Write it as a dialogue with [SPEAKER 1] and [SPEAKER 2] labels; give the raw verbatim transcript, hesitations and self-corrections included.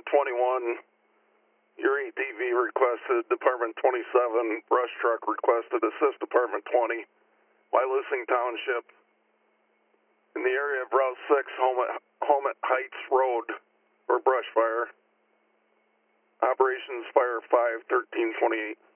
[SPEAKER 1] Department twenty-one, your A T V requested. Department twenty-seven, brush truck requested. Assist Department twenty, Wyalusing Township, in the area of Route six, Homet, Homet Heights Road, for brush fire. Operations Fire five, thirteen twenty-eight.